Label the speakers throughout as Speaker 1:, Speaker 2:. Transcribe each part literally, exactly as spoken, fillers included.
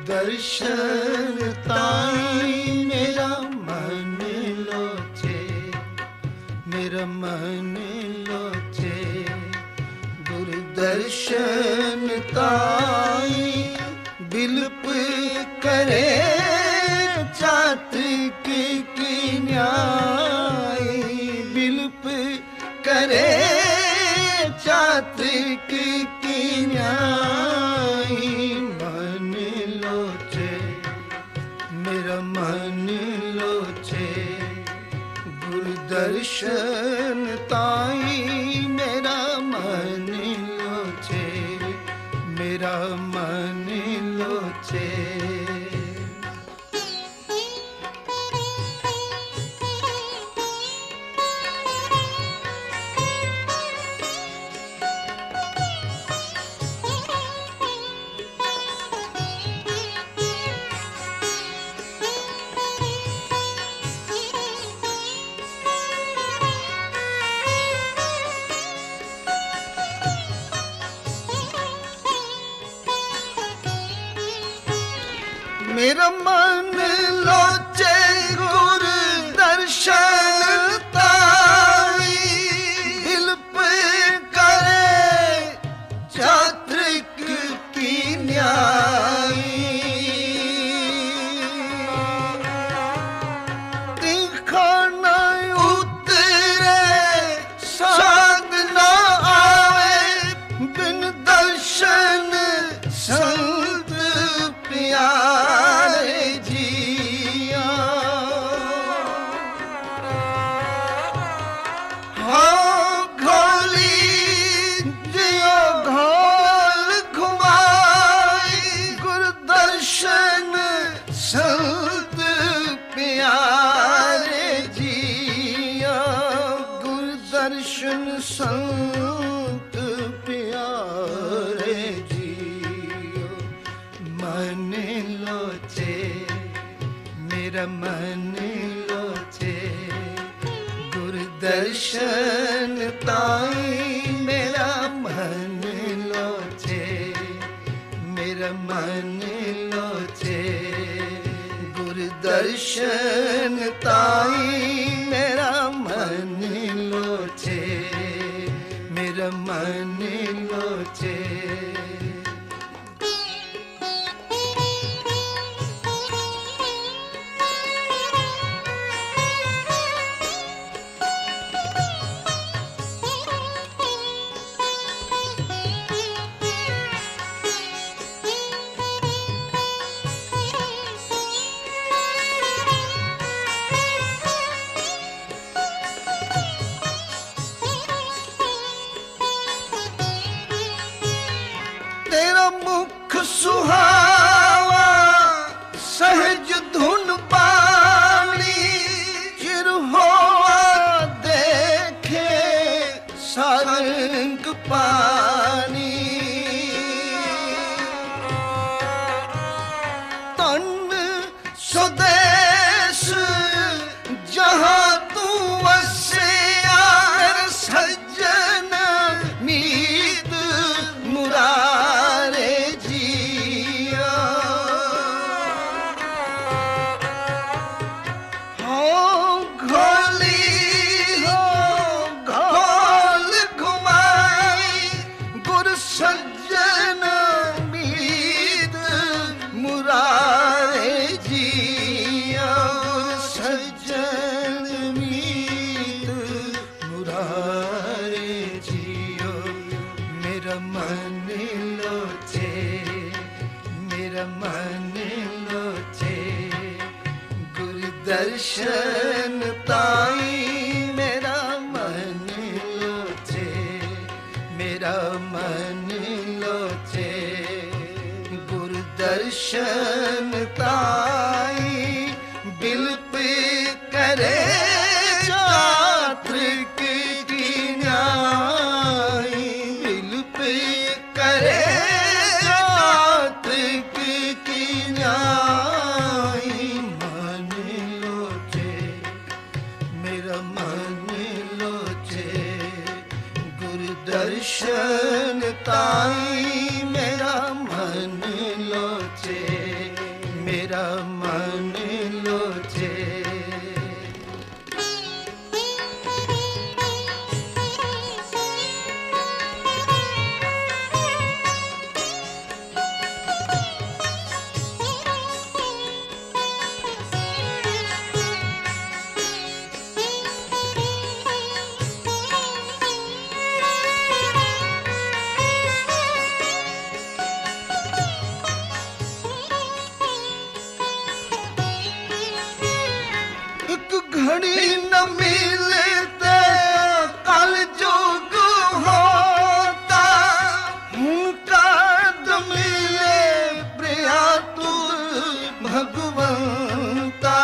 Speaker 1: दर्शन ताई मेरा मन लोचे, मेरा मन लोचे। गुरु दर्शन ताई बिलप करे चातक की न्याय, बिलप करे चातक की न्याय। मन लोचे मेरा मन लोचे, गुरु दर्शन ताई मेरा मन लोचे, मेरा मन लोचे। मेरा मन लोचे गुरु दर्शन ताई, बिलप करे चातक की न्याय। तीखा न उतरे साध न आवे, बिन दर्शन संत प्यारे जिया। हाँ घोली जियो घोल घुमाई, गुरु दर्शन संत प्यारे जिया। गुरु दर्शन संत प्यारे जिया। मन लोचे मेरा मन लोचे, गुरु दर्शन ताई मेरा मन लोचे, मेरा मन लोचे। गुरु दर्शन ताई मेरा मन लोचे, मेरा मन लोचे। तेरा मुख सुहावा सहज धुन पानी, चिर होआ देखे सारंग पानी। तन स्वदेश जहाँ तू वसिया, सज्जन मीत मुरारे जिया। हो घोली हो घोल घुमाई, गुरु सज्जन मीत मुरारे जिया। सज्जन मीत मुरारे जियो। मेरा मन लोचे मेरा मन लोचे, गुरु दर्शन ताई मेरा मन लोचे, मेरा मन लोचे। गुरु दर्शन ताई बिलप करे चातक की न्याय, बिलप करे चातक की न्याय। मन लोचे मेरा मन लोचे, गुरु दर्शन ताई मेरा मन लोचे, मेरा मन लोचे। घड़ी न मिलते कल जोग होता, उनका तो मिले प्रिया तू भगवंता।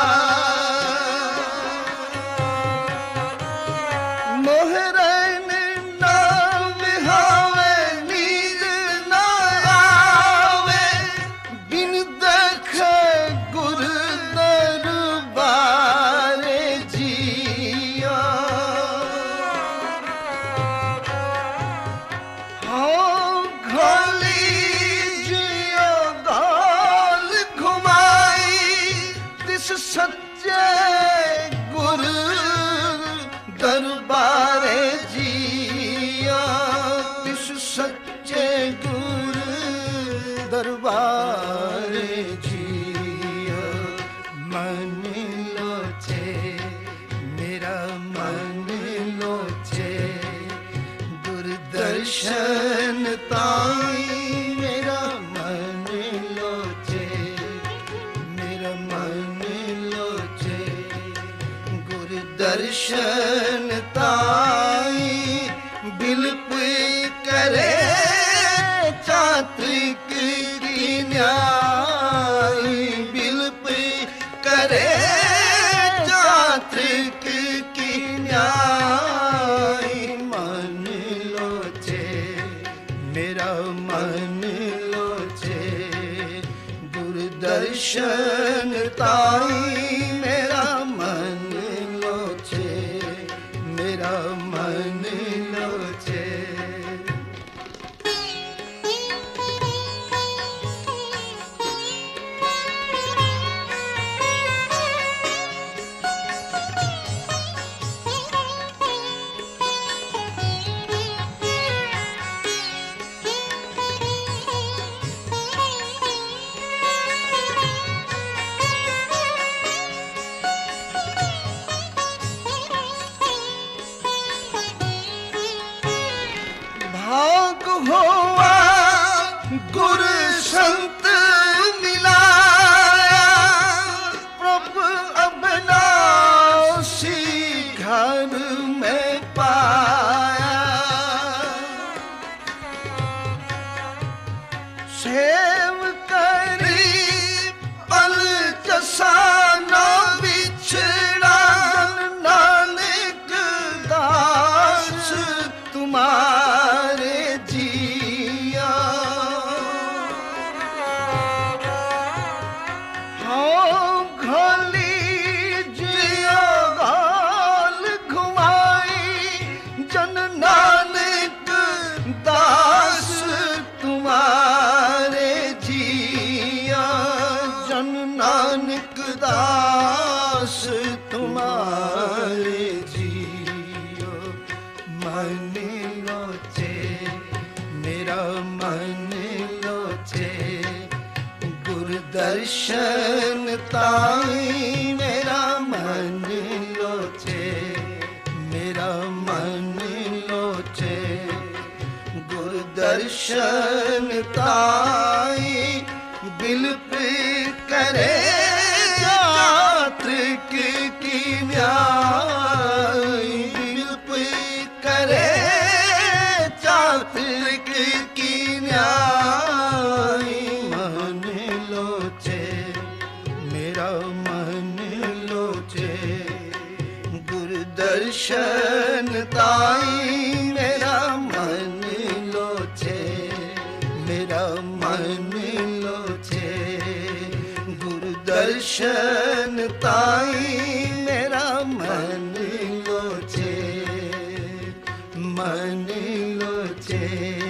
Speaker 1: मोहरैन ना विहावे नींद ना आवे, बिन देखे गुर दरबार जिया। हाँ घोली जियो गाल घुमाई, तिस सच्चे गुर दरबार जिया, तिस सच्चे गुर दरबार जिया। मन लोचे मेरा मन लोचे, गुरदर्शन ताई मेरा मन लोचे, मेरा मन लोचे। गुरदर्शन ताई बिलप करे चात्रिक की न्याय, बिलप करे चात्रिक की न्याय। मन लोचे मेरा मन लोचे, गुरदर्शन ताई मेरा मन लोचे, मेरा मन लोचे। भाग हुआ गुर संत मिलाया, प्रभु अविनाशी घर में पाया। सेव करी पल जसाना बिछड़ा, नानक दास तुम्हारे जिया। हाँ घोली जिया गाल घुमाई, जन नानक दास तुम्हारे जिया, जन नानक दास तुम्हारे जिया। मन लोचे मेरा मन लोचे, गुरदर्शन ताई मेरा मन लोचे, मेरा मन लोचे। गुरदर्शन ताई बिलप करे चात्रिक की न्याय, बिलप करे चात्रिक की न्याय। मन लोचे मेरा मन लोचे, गुरदर्शन ताई मेरा मन लोचे, मेरा मन लोचे। गुरदर्शन ताई मेरा मन लोचे, मन लोचे,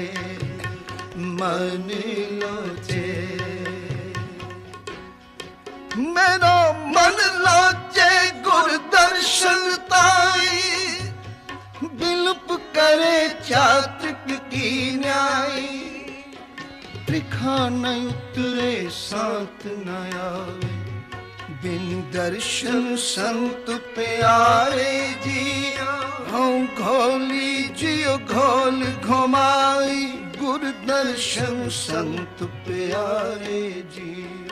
Speaker 1: मन लोचे। मेरा मन लोचे गुर दर्शन ताई, बिलप करे चातक की न्याय। त्रिखा न उतरे सांत न आवे, बिन दर्शन संत प्यारे जियो। हम घोली जियो घोल घुमाई, गुर दर्शन संत प्यारे जियो।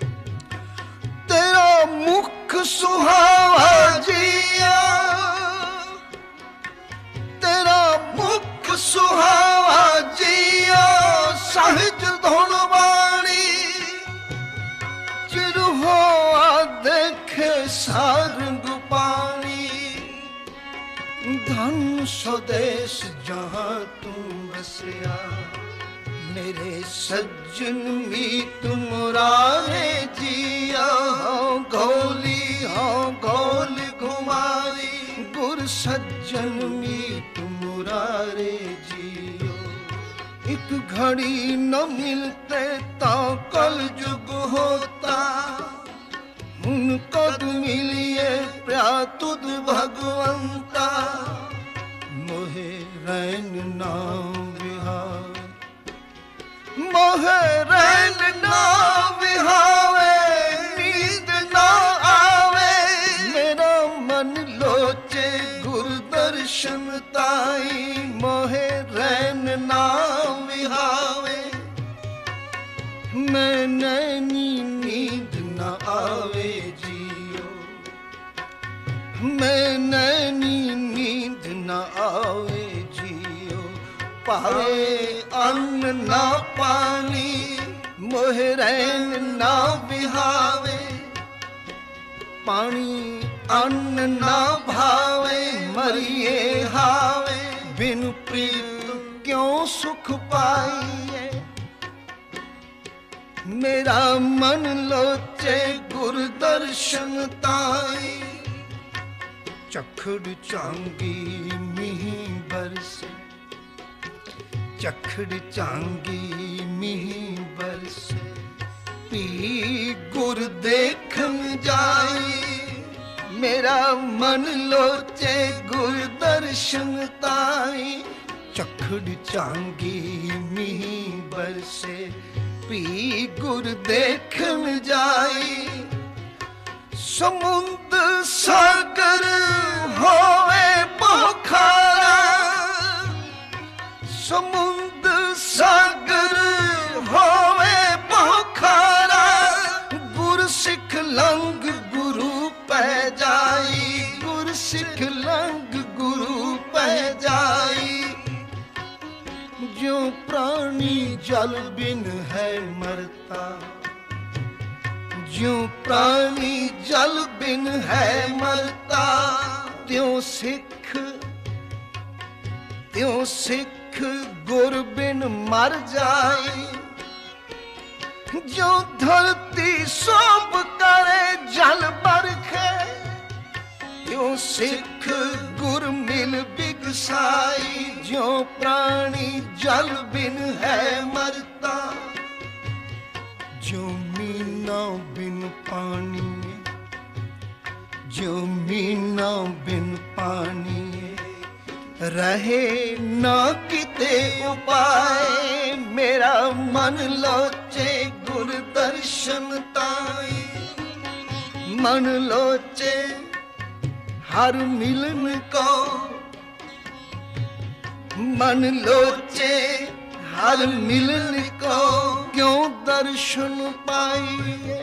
Speaker 1: तेरा मुख सुहावा जिया, तेरा मुख सुहावा जिया। सहज धुन वाणी चिर होआ देखे सारंग पानी। धन स्वदेश जहाँ तुम बसिया, मेरे सज्जन मीत मुरारे जिया। हाँ घोली हाँ घोल घुमाई, गुर सज्जन मीत मुरारे जियो। एक घड़ी न मिलते ता कल जुग होता, हुन कद मिलिए प्यातुद भगवंता। मोहे रैन नाम विहार, मोहे रैन ना विहावे, नींद ना आवे। मेरा मन लोचे गुर दर्शन ताई, मोहे रैन ना विहावे। मैं नैनी नींद न आवे जियो, मैं नैनी नींद न आवे जियो। पावे अन्न ना पानी, मोहे रैन ना विहावे। पानी अन्न ना भावे, मरिए हावे। बिन प्रीत क्यों सुख पाइए, मेरा मन लोचे गुर दर्शन ताई। चखड़ चांगी मीह बरसे, चखड़ चांगी मीह बरसे। पी गुर देखन जाई, मेरा मन लोचे गुर दर्शन ताई। चखड़ चांगी मीह बरसे, पी गुर देखन जाई। समुद्र सागर होवे बहुखारा, समुद्र सागर होवे बहुखारा। गुर सिख लंग गुरु पै जाई, गुर सिख लंग गुरु पै जाई। जो प्राणी जल बिन है मरता, जो प्राणी जल बिन है मरता। त्यों सिख त्यों सिख गुर बिन मर जाए। जो धरती सोप करे जल बरखे, त्यों सिख गुर मिल बिगसाई। जो प्राणी जल बिन है मरता, जो मीना बिन पानी, जो मीना बिन पानी। रहे ना किते उपाय, मेरा मन लोचे गुर दर्शन ताई। मन लोचे हर मिलन को, मन लोचे हर मिलन को। क्यों दर्शन पाइए,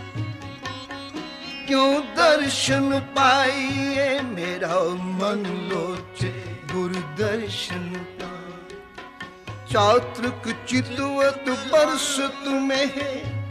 Speaker 1: क्यों दर्शन पाइए। मेरा मन लोचे गुर दर्शन पाए। चातृक चितवत बरस तुम्हें,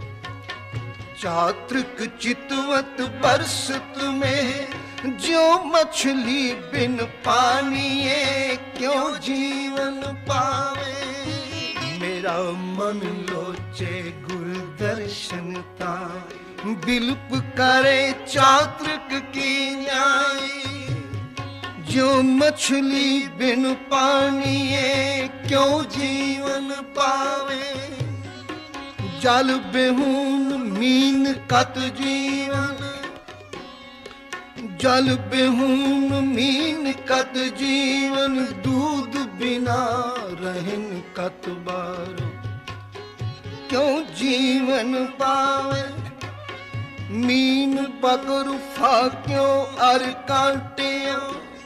Speaker 1: चातृक चितवत बरस तुम्हें। जो मछली बिन पानी क्यों जीवन पावे। मेरा मन लोचे गुर दर्शन ताई। बिलप करे चातृक की न्याय। जो मछली बिन पानी क्यों जीवन पावे। जल बेहून मीन कत जीवन, जल बिहून मीन कत जीवन, दूध बिना रहन कत बार, क्यों जीवन पावे मीन पकर फाक्यों अर कांटिया,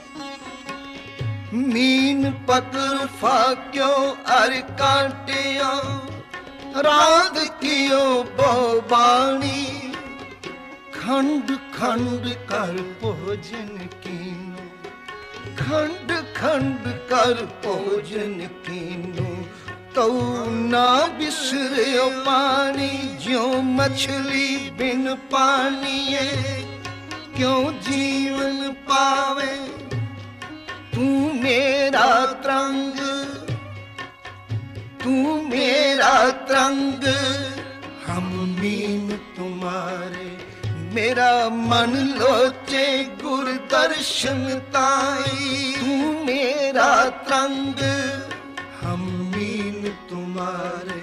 Speaker 1: मीन पकर फाक्यों अर कांटिया, राध कियो बहुबाणी, खंड खंड कर भोजन कीनो, खंड खंड कर भोजन कीनो, तो ना बिसरियो पानी, ज्यों मछली बिन पानिए क्यों जीवन पावे, तू मेरा तरंग, तू मेरा तरंग, हम मीन तुम्हारे, मेरा मन लोचे गुर दर्शन ताई, तू मेरा तरंग, हम मीन तुम्हारे,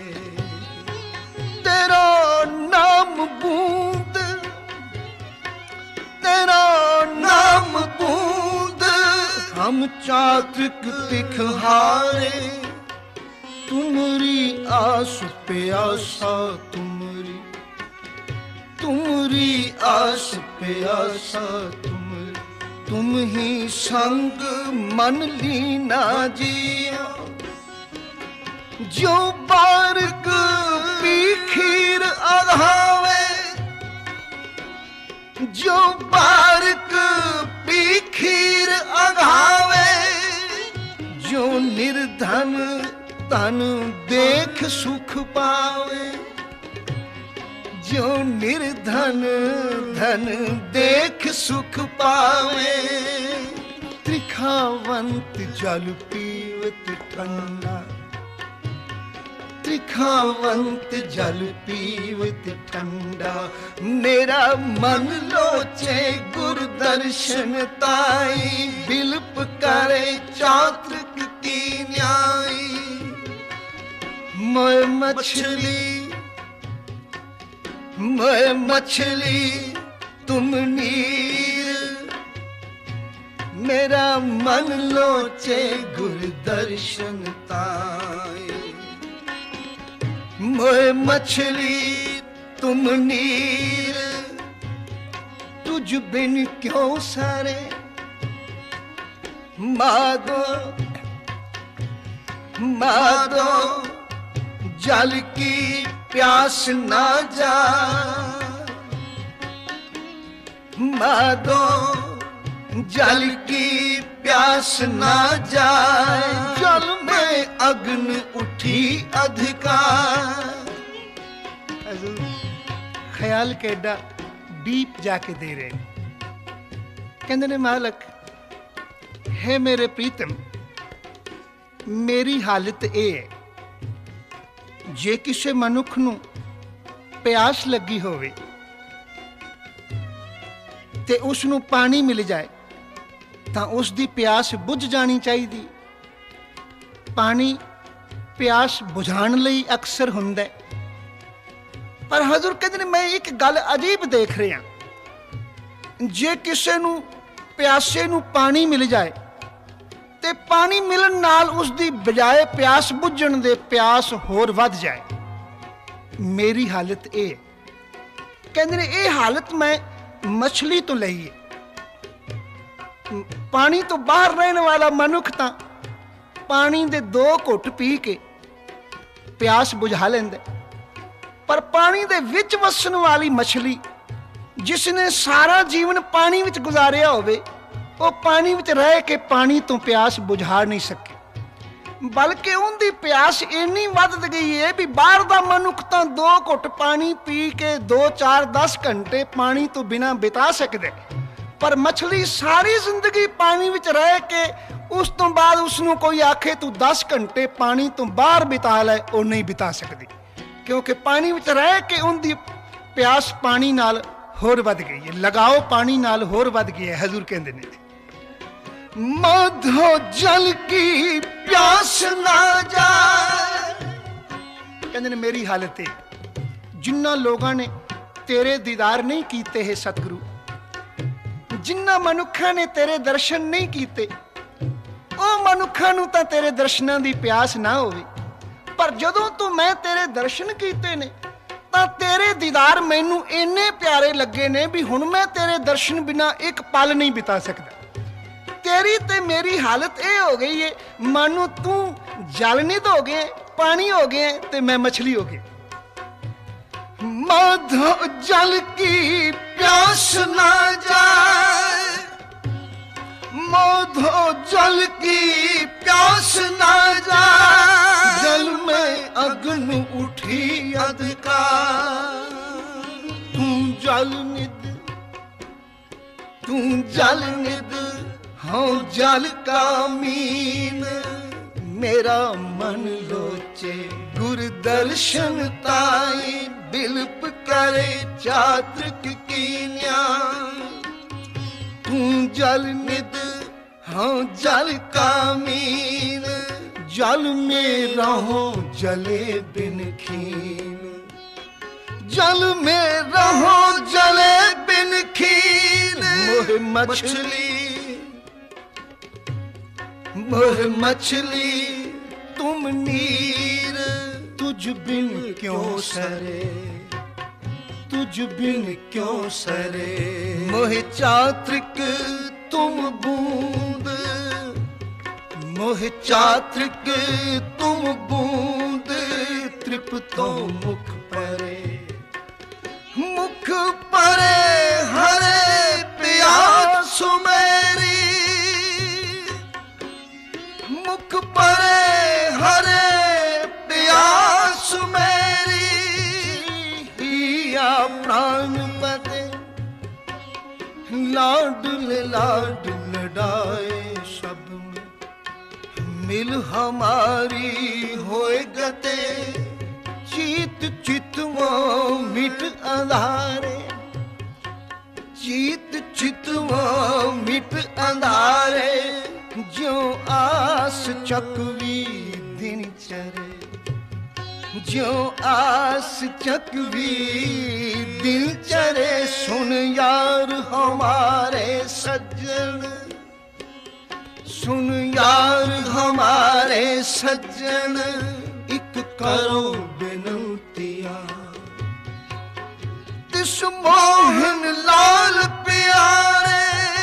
Speaker 1: तेरा नाम बूंद, तेरा नाम बूंद, हम चातक तिखहारे, तुमरी आस प्यासा तुमरी, तुमरी आस प्यासा तुमरी, तुम ही संग मन लीना जिया, जो बारक पी खीर अघावे, जो बारक पी खीर अघावे, जो निर्धन तन देख सुख पावे, जो निर्धन धन देख सुख पावे, त्रिखावंत जल पीवत ठंडा, त्रिखावंत जल पीवत ठंडा, मेरा मन लोचे गुर दर्शन ताई, बिलप करे चातृक की न्याई, मैं मछली, मैं मछली तुम नीर, मेरा मन लोचे गुर दर्शन ताई, मैं मछली तुम नीर, तुझ बिन क्यों सारे मादो, मादो जल की प्यास ना जा, मादो जल की प्यास ना जाए, जल में अग्न उठी अधिकार, ख्याल केडा डीप जाके दे रहे, कहते ने मालक है मेरे प्रीतम, मेरी हालत ये है, जे किसी मनुख नूं प्यास लगी होवे ते उसनूं पानी मिल जाए तां उसदी प्यास बुझ जानी चाहिए। पानी प्यास बुझाण लई अक्सर हुंदा है, पर हजूर कहते ने मैं एक गल अजीब देख रहा, जे किसी नूं प्यासे नूं पानी मिल जाए ते पानी मिलन नाल उसदी बजाय प्यास बुझण दे प्यास होर वध जाए। मेरी हालत ये कहते ने ये हालत मैं मछली तो लई है, पानी तो बाहर रहने वाला मनुख तां पानी दे दो घुट पी के प्यास बुझा लेंदा, पर पानी दे विच वसन वाली मछली जिसने सारा जीवन पानी विच गुजारिया होवे वो पानी विच रह के पानी तो प्यास बुझा नहीं सके, बल्कि उनकी प्यास इन्नी वध गई है भी बाहर दा मनुख तां दो घुट पानी पी के दो चार दस घंटे पानी तो बिना बिता सकदे, पर मछली सारी जिंदगी पानी विच रह के उस तो बाद उसनूं कोई आखे तू दस घंटे पानी तो बाहर बिता लै, वो नहीं बिता सकती, क्योंकि पानी विच रह के उनकी प्यास पानी नाल होर वध गई है, लगाओ पानी नाल होर वध गई है। हजूर कहंदे ने मधो जल की प्यास ना जाए, कहंदे ने मेरी हालत है जिन्ना लोगों ने तेरे दीदार नहीं कीते है सतगुरु, जिन्ना मनुखा ने तेरे दर्शन नहीं कीते ओ मनुखा नूं तां तेरे दर्शनां दी प्यास ना होवे, पर जदों तो मैं तेरे दर्शन कीते ने तां तेरे दीदार मैनू इन्ने प्यारे लगे ने भी हुण मैं तेरे दर्शन बिना एक पल नहीं बिता सकदा। तेरी ते मेरी हालत ये हो गई है मानो तू जलनित हो गए, पानी हो गए ते मैं मछली हो गई। माधो जल की प्यास ना जाए, माधो जल की प्यास ना जाए, जल में अग्न उठी अंधकार। तू जल निद, तू जल निद, हाँ जल का मीन। मेरा मन लोचे गुर दर्शन ताई, बिलप करे चातृक कीन्या। तू जल निद, हाँ जल का मीन, जल में रहो जले बिन खीन। जल में रहो जले बिन खीन। मोह मछली, मोह मछली तुम नीर, तुझ बिन क्यों सरे, तुझ बिन क्यों सरे। मोह चात्रिक तुम बूंद, मोह चात्रिक तुम बूंद, तृप्तो मुख परे। मुख परे हरे प्यास मेरी, मुख परे हरे प्यास मेरी। हिया प्राण बदे लाडल लाड लड़ाए, सब में मिल हमारी होए गते। चीत चितवो मिट अंधारे, चीत चितवो मिट अंधारे। जो आस चकवी दिन चरे, जो आस चकवी दिन चरे। सुन यार हमारे सज्जन, सुन यार हमारे सज्जन, एक करो बिनतिया। तिस मोहन लाल प्यारे,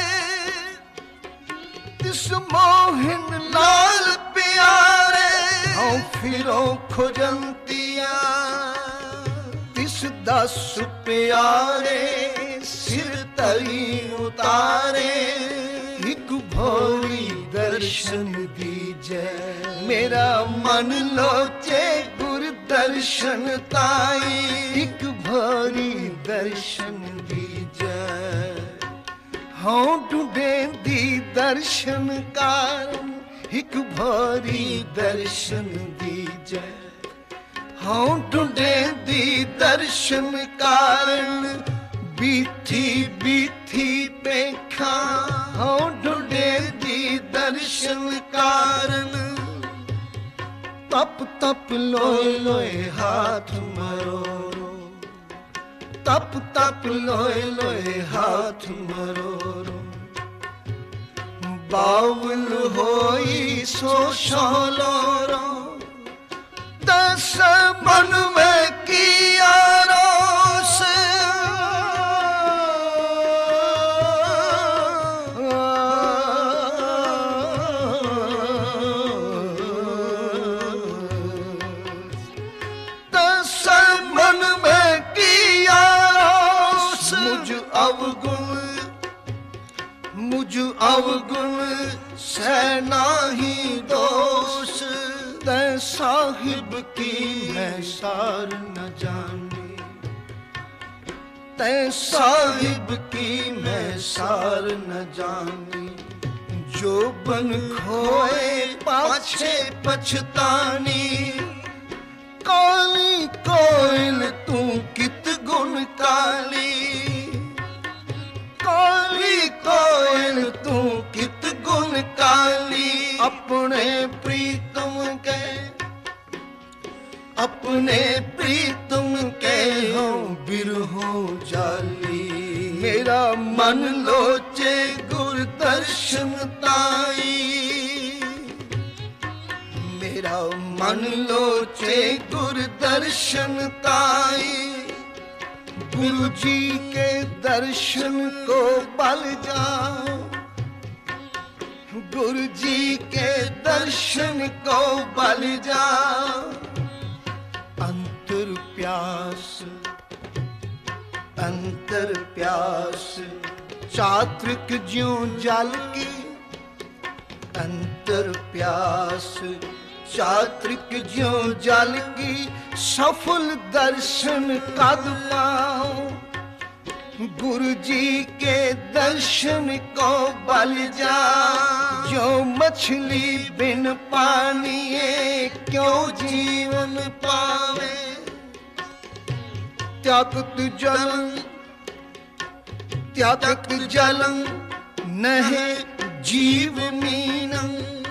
Speaker 1: तिस मोहन लाल प्यारे। हाँ फिरो खुजंतिया, तिस दस प्यारे, सिर तली उतारे। एक भोरी दर्शन दीजै, मेरा मन लोचे गुर दर्शन ताई। एक भोरी दर्शन दीजै, हाँ ढूंढे दी दर्शन कारण। एक भोरी दर्शन दीजै, हाँ ढूंढे दी दर्शन कारण। बीथी बीथी पेखा, हाँ ढूंढे दी दर्शन कारण। तप तप लोए लोए हाथ मरोरो, तप तप लोए लोए हाथ मरोरो। बावल होई सो शोलोरो, दस मन में किया रोस। दस मन में किया रोस। मुझ अवगुण, मुझ अवगुण सह नाही दोष। तै साहिब की मैं सार न जानी, तै साहिब की मैं सार न जानी। जो बन खोए पाछे पछतानी, काली कोयल तू कित गुण काली। काली कोयल तू कित गुण काली। अपने प्रीतम के, अपने प्रीतम के हो बिरहों जाली। मेरा मन लोचे गुर दर्शन ताई, मेरा मन लोचे गुर दर्शन ताई। गुरु जी के दर्शन को बल जाओ, गुरु जी के दर्शन को बल जाओ। अंतर प्यास अंतर प्यास चात्रिक ज्यों जल की, अंतर प्यास चात्रिक ज्यों जल की। सफल दर्शन कद पाओ, गुरु जी के दर्शन को बल जा। जो मछली बिन पानिए क्यों जीवन पावे। त्यागत जलं त्यागत जलं नहीं जीव मीनं,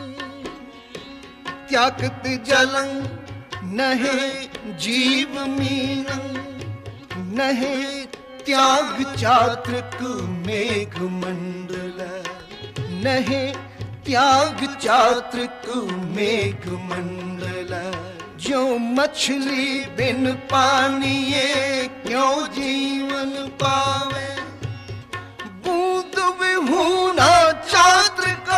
Speaker 1: त्यागत जलं नहीं जीव मीनं। नहीं त्याग चात्रिक मेघ मंडल, नहीं त्याग चात्रिक मेघ मंडल। जो मछली बिन पानिए क्यों जीवन पावे। बूंद विहूना चात्रिका,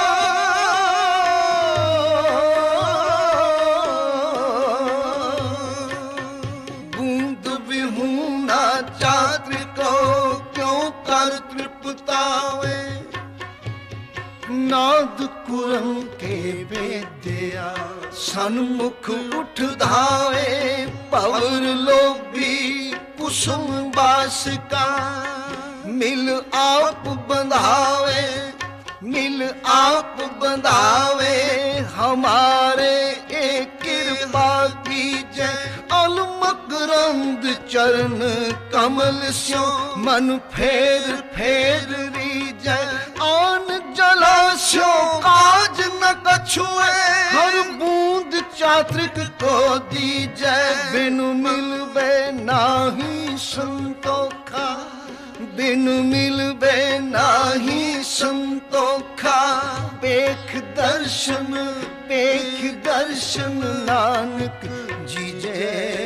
Speaker 1: बूंद विहूना चात्रिको क्यों कर तृप्तावे। नाद कुरम के वेद्या सन्मुख उठ धावे। पवर लोभी कुसुम बास का मिल आप बंधावे, मिल आप बंधावे। हमारे एक कृपा कीजय अलमकरंद चरण कमल स्यो। मन फेर फेर रीजय आन जलाशो काज न कछुए। हर बूंद चात्रिक को दीजय, बिनु मिलबे नाही संतोखा। बिनु मिलबे नाही संतोखा। पेख दर्शन पेख दर्शन नानक जीजे।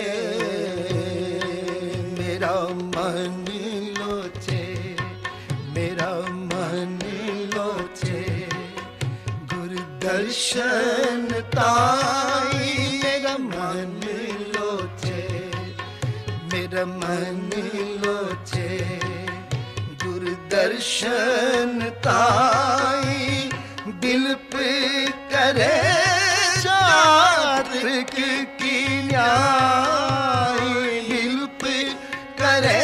Speaker 1: मेरा मन लोचे मेरा मन लोचे गुरु दर्शन ताई। मेरा मन लोचे मेरा मन लोचे गुरु दर्शन ताई। बिलप करे चात्रिक की न्याय। बिलप करे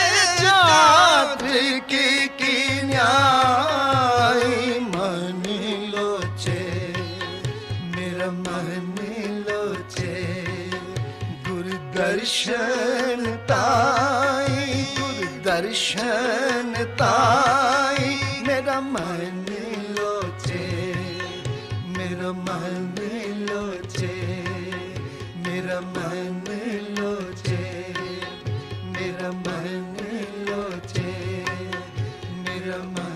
Speaker 1: चात्रिक की न्याय। मन लोचे मेरा मन लोचे गुरु दर्शन ताई। गुरु दर्शन ताई। मेरा मन लोचे मेरा मन लोचे मेरा मन लोचे मेरा मन लोचे मेरा मन